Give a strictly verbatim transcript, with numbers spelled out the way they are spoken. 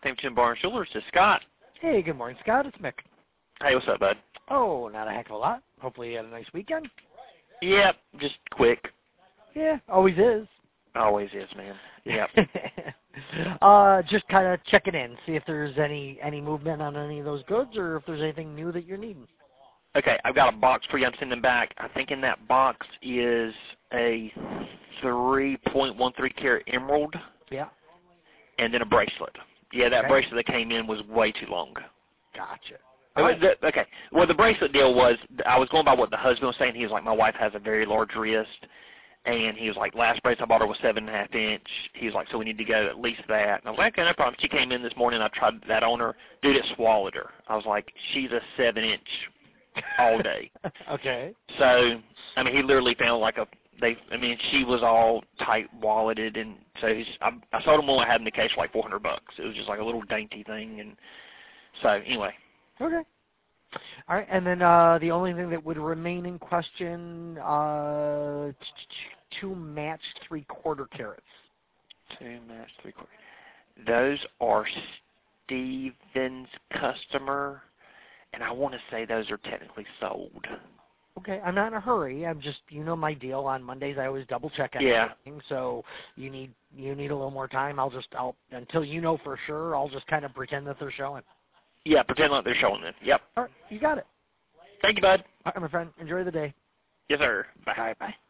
Templeton Barn Jewelers. This is Scott. Hey, good morning, Scott. It's Mick. Hey, what's up, bud? Oh, not a heck of a lot. Hopefully you had a nice weekend. Yep, just quick. Yeah, always is. Always is, man. Yep. uh, just kind of checking in, see if there's any any movement on any of those goods, or if there's anything new that you're needing. Okay, I've got a box for you. I'm sending back. I think in that box is a three point one three carat emerald. Yeah. And then a bracelet. Yeah, that Okay. bracelet that came in was way too long. Gotcha. It was the, okay. Well, the bracelet deal was, I was going by what the husband was saying. He was like, my wife has a very large wrist. And he was like, last bracelet I bought her was seven and a half inch. He was like, so we need to go at least that. And I was like, okay, no problem. She came in this morning. I tried that on her. Dude, it swallowed her. I was like, she's a seven inch all day. Okay. So, I mean, he literally found like a, they, I mean, she was all tight walleted. And so he's, I, I sold him one I had in the case for like four hundred bucks. It was just like a little dainty thing. And so, anyway. Okay. All right, and then uh, the only thing that would remain in question, uh, t- t- two matched three-quarter carats. Two matched three-quarter. Those are Steven's customer, and I want to say those are technically sold. Okay, I'm not in a hurry. I'm just, you know my deal. On Mondays, I always double check Yeah. everything. So you need you need a little more time. I'll just, I'll until you know for sure, I'll just kind of pretend that they're showing. Yeah, pretend like they're showing them. Yep. All right, you got it. Thank you, bud. All right, my friend. Enjoy the day. Yes, sir. Bye. All right, bye.